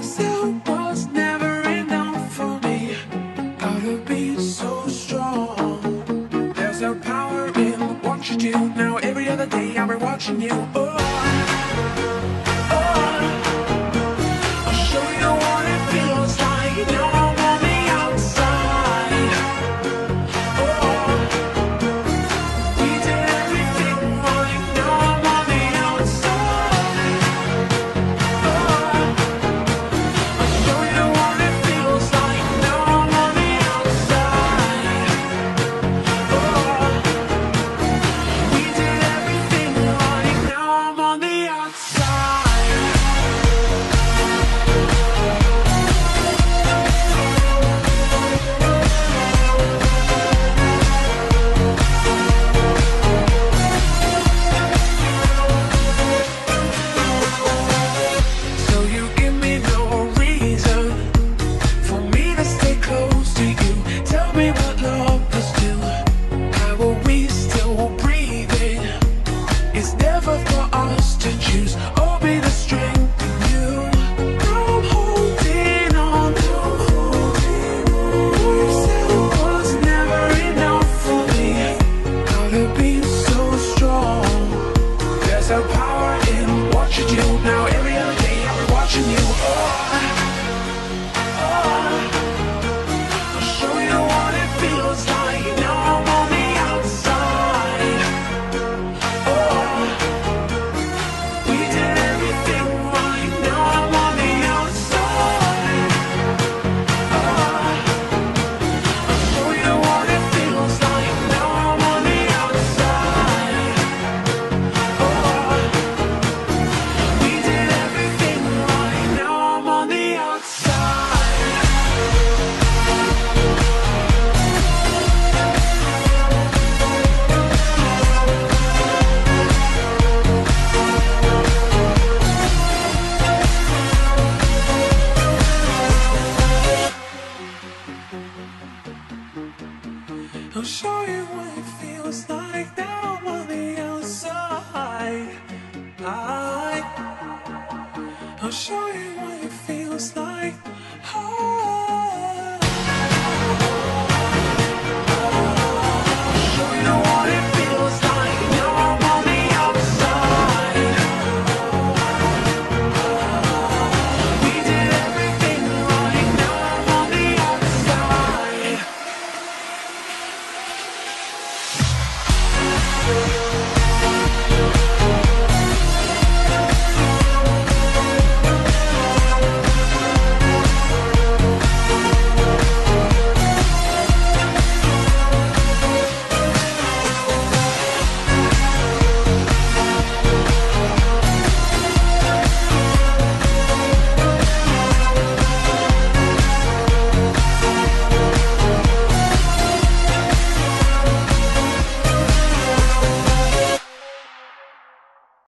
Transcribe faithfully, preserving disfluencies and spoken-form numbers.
said was never enough for me. Gotta be so strong. There's no power in what you do. Now every other day I'll be watching you. Oh, oh, I'll show you what it feels like. Now I'm on the outside. Oh, we did everything right. Now I'm on the outside. Oh, I'll show you what it feels like. Now I'm on the outside. Oh, we did everything right. Now I'm on the outside. So you give me no reason for me to stay close to you. Tell me what love is do. How are we still breathing? It's never for us to choose. Or be the strength in you. Now I'm holding on to holding on. You said it was never enough for me. Gotta be so strong. There's a power in what you do. Now every other day I'll be watching you. Oh, oh, I'll show you what it feels like. Now I'm on the outside. Oh, we did everything right. Now I'm on the outside. Oh, I'll show you what it feels like. Now I'm on the outside. Oh, we did everything right. Now I'm on the outside. I'll show you what it feels like. Now I'm on the outside. I, I'll show you what it feels like. Oh,